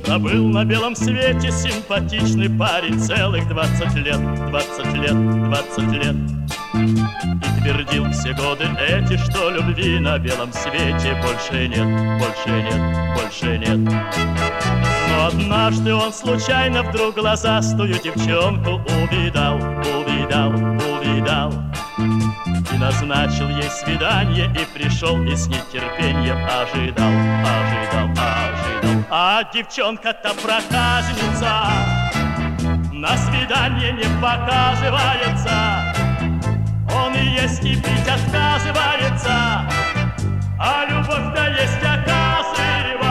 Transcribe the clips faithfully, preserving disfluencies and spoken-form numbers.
А был на белом свете симпатичный парень целых двадцать лет, двадцать лет, двадцать лет. И твердил все годы эти, что любви на белом свете больше нет, больше нет, больше нет. Но однажды он случайно вдруг глазастую девчонку увидал, увидал, увидал. И назначил ей свидание, и пришел, и с нетерпением ожидал, ожидал, ожидал. А девчонка-то проказница, на свидание не показывается. Он и есть, и пить отказывается, а любовь-то есть, оказывается.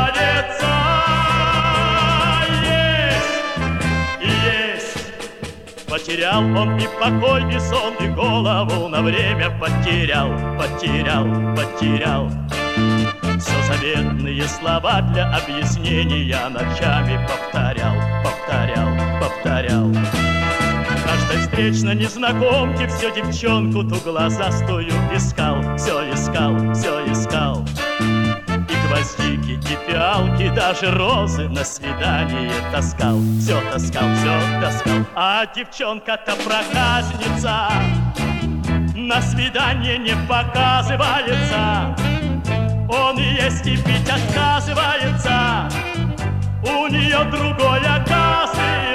Есть, и есть. Потерял он и покой, и сон, и голову на время потерял, потерял, потерял. Все заветные слова для объяснения ночами повторял, повторял, повторял. Каждой встречной незнакомке все девчонку ту глазастую искал, все искал, все искал. И гвоздики, и фиалки, даже розы на свидание таскал, все таскал, все таскал. А девчонка-то проказница, на свидание не показывается. Он и есть, и пить отказывается, у нее другой оказывается.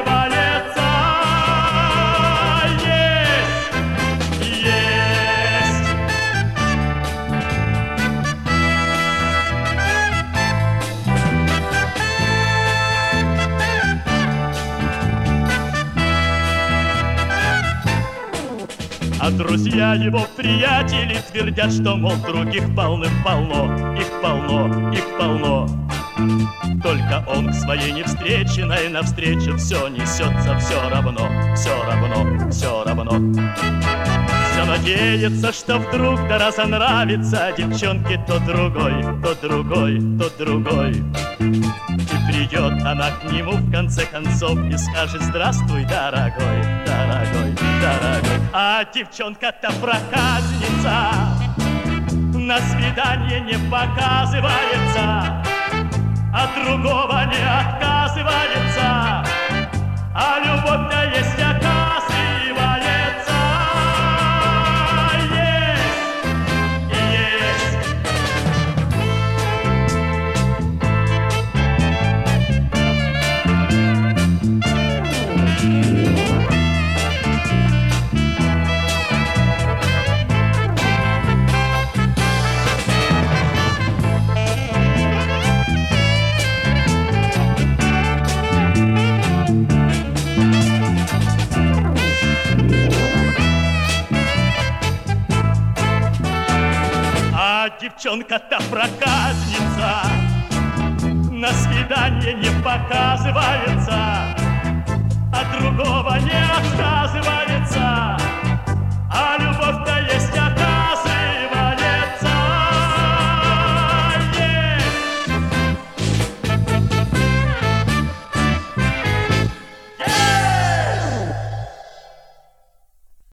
А друзья его, приятели, твердят, что, мол, других полным-полно, их полно, их полно. Только он к своей невстреченной навстречу все несется все равно, все равно, все равно. Все надеется, что вдруг да разонравится девчонке то другой, то другой, то другой. И придет она к нему в конце концов и скажет: здравствуй, дорогой, дорогой, дорогой. А девчонка-то проказница, на свидание не показывается, а другого не отказывается, а любовь-то есть, оказывается. Есть и есть. Девчонка-то проказница, на свидание не показывается, а другого не отказывается, а любовь